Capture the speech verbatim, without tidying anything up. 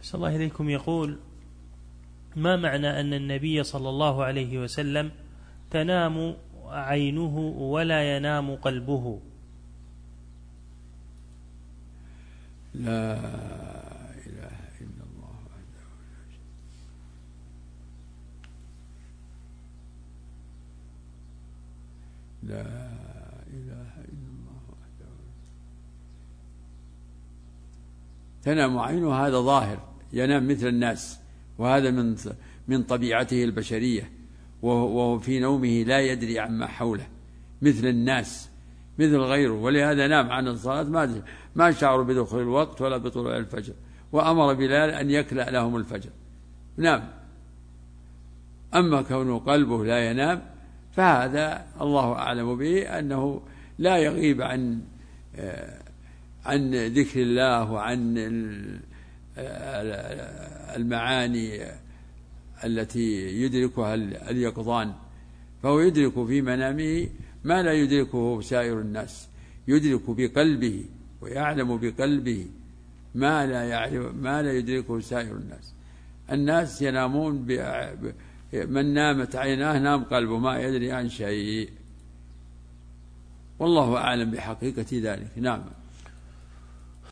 صلى الله إليكم يقول: ما معنى أن النبي صلى الله عليه وسلم تنام عينه ولا ينام قلبه؟ لا إله إلا الله وحده لا إله إلا الله وحده. تنام عينه هذا ظاهر، ينام مثل الناس، وهذا من من طبيعته البشرية، وهو في نومه لا يدري عما حوله مثل الناس مثل غيره، ولهذا نام عن الصلاة ما ما شعروا بدخول الوقت ولا بطلوع الفجر، وأمر بلال أن يكلأ لهم الفجر، نام. أما كونه قلبه لا ينام فهذا الله أعلم به، أنه لا يغيب عن عن ذكر الله وعن المعاني التي يدركها اليقظان، فهو يدرك في منامه ما لا يدركه سائر الناس، يدرك بقلبه ويعلم بقلبه ما لا يعلم ما لا يدركه سائر الناس. الناس ينامون ب... من نامت عيناه نام قلبه، ما يدري عن شيء، والله أعلم بحقيقة ذلك. نعم.